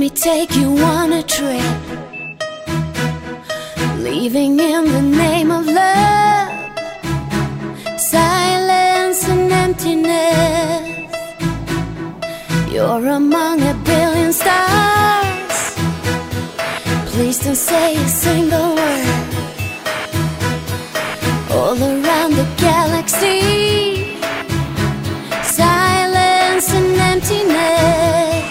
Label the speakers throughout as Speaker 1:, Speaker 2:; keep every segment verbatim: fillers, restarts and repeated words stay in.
Speaker 1: me take you on a trip, leaving in the name of love, silence and emptiness. You're among a billion stars. Please don't say a single word. All around the galaxy, silence and emptiness.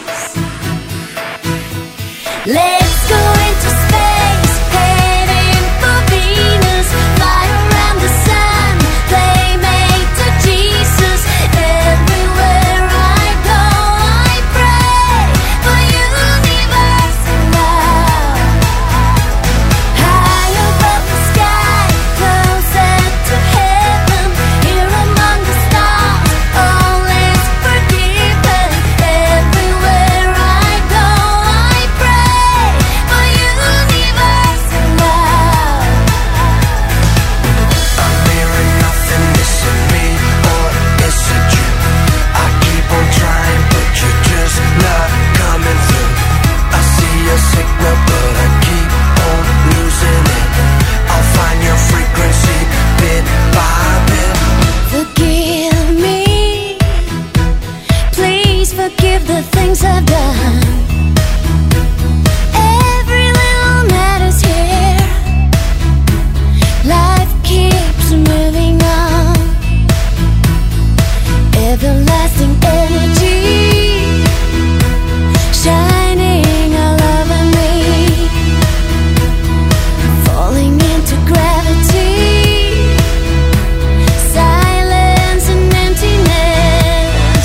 Speaker 1: Let's go into space, heading for Venus, fly around the sun, playmate to Jesus. Everywhere I go, I pray for universal love. High above the sky, closer to heaven, here among the stars, all is forgiven. Everywhere I go, I pray for universal love.
Speaker 2: I'm hearing nothing, is it me or is it you? I keep on trying but you're just not coming through. I see a signal but I keep on losing it. I'll find your frequency bit by bit.
Speaker 1: Forgive me, please forgive the things I've done. Every little matter's here. Life keeps moving on. Everlasting energy, shining all over me, falling into gravity, silence and emptiness.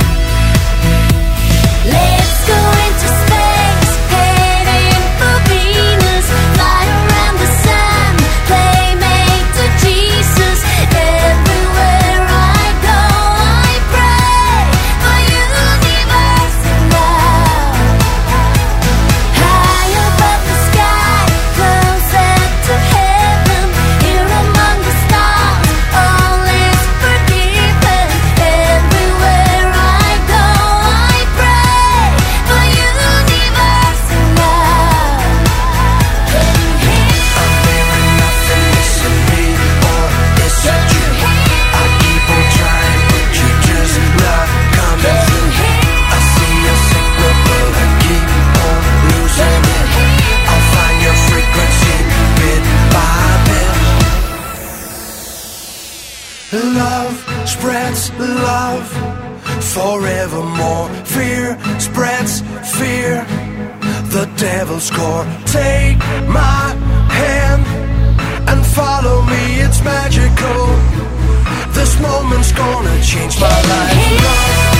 Speaker 1: Let's go into space, heading for Venus, fly around the sun, playmate to Jesus. Everywhere I go, I pray for universal love. High above the sky, closer to heaven, here among the stars, all is forgiven. Everywhere I go, I pray for universal love. Can you hear?
Speaker 2: I'm hearing nothing, is it me or is it you? I keep on trying but you're just not coming through. I see a signal but I keep on losing it. I'll find your frequency bit by bit. Love spreads love forevermore. Fear spreads fear. The devil's core. Take my hand and follow me. It's magical. This moment's gonna change my life. Love